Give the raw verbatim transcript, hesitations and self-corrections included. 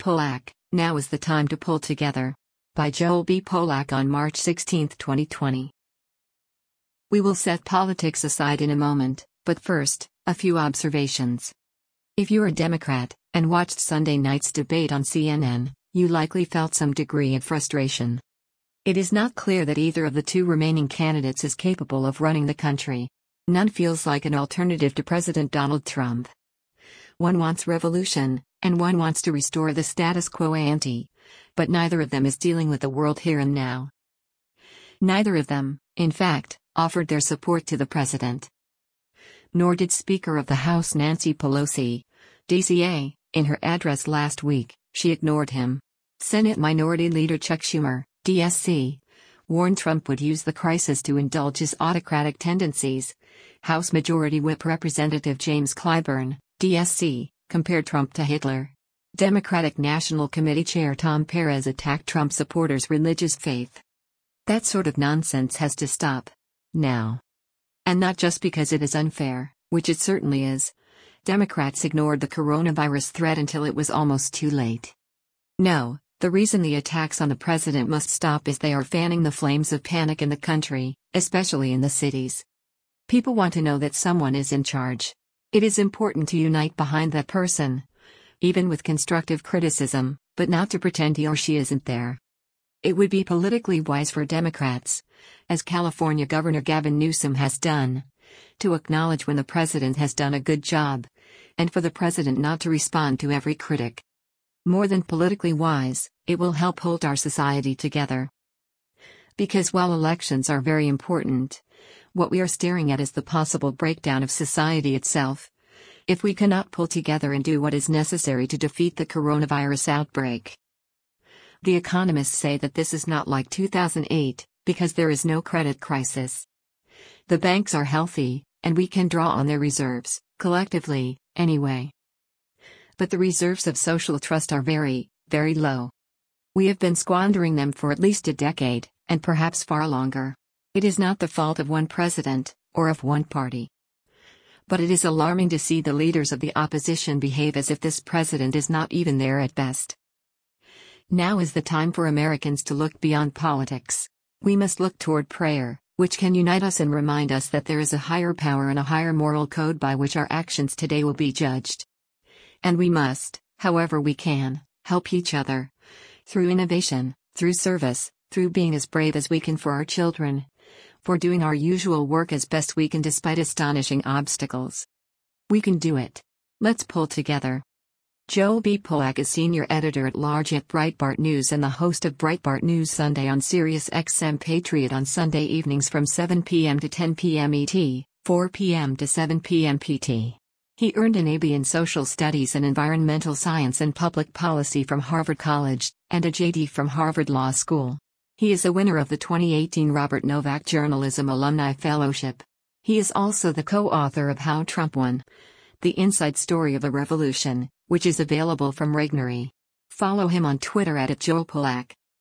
Polak, Now is the Time to Pull Together. By Joel B. Polak on March sixteenth, twenty twenty. We will set politics aside in a moment, but first, a few observations. If you're a Democrat, and watched Sunday night's debate on C N N, you likely felt some degree of frustration. It is not clear that either of the two remaining candidates is capable of running the country. None feels like an alternative to President Donald Trump. One wants revolution, and one wants to restore the status quo ante. But neither of them is dealing with the world here and now. Neither of them, in fact, offered their support to the president. Nor did Speaker of the House Nancy Pelosi, D C A, in her address last week. She ignored him. Senate Minority Leader Chuck Schumer, D S C, warned Trump would use the crisis to indulge his autocratic tendencies. House Majority Whip Representative James Clyburn, D S C, compared Trump to Hitler. Democratic National Committee Chair Tom Perez attacked Trump supporters' religious faith. That sort of nonsense has to stop. Now. And not just because it is unfair, which it certainly is. Democrats ignored the coronavirus threat until it was almost too late. No, the reason the attacks on the president must stop is they are fanning the flames of panic in the country, especially in the cities. People want to know that someone is in charge. It is important to unite behind that person, even with constructive criticism, but not to pretend he or she isn't there. It would be politically wise for Democrats, as California Governor Gavin Newsom has done, to acknowledge when the president has done a good job, and for the president not to respond to every critic. More than politically wise, it will help hold our society together. Because while elections are very important, what we are staring at is the possible breakdown of society itself. If we cannot pull together and do what is necessary to defeat the coronavirus outbreak. The economists say that this is not like two thousand eight, because there is no credit crisis. The banks are healthy, and we can draw on their reserves, collectively, anyway. But the reserves of social trust are very, very low. We have been squandering them for at least a decade, and perhaps far longer. It is not the fault of one president, or of one party. But it is alarming to see the leaders of the opposition behave as if this president is not even there at best. Now is the time for Americans to look beyond politics. We must look toward prayer, which can unite us and remind us that there is a higher power and a higher moral code by which our actions today will be judged. And we must, however we can, help each other. Through innovation, through service, through being as brave as we can for our children. For doing our usual work as best we can despite astonishing obstacles. We can do it. Let's pull together. Joel B. Polak is Senior Editor-at-Large at Breitbart News and the host of Breitbart News Sunday on Sirius X M Patriot on Sunday evenings from seven p m to ten p m E T, four p m to seven p m P T. He earned an A B in Social Studies and Environmental Science and Public Policy from Harvard College, and a J D from Harvard Law School. He is a winner of the twenty eighteen Robert Novak Journalism Alumni Fellowship. He is also the co-author of How Trump Won: The Inside Story of a Revolution, which is available from Regnery. Follow him on Twitter at Joel Polak.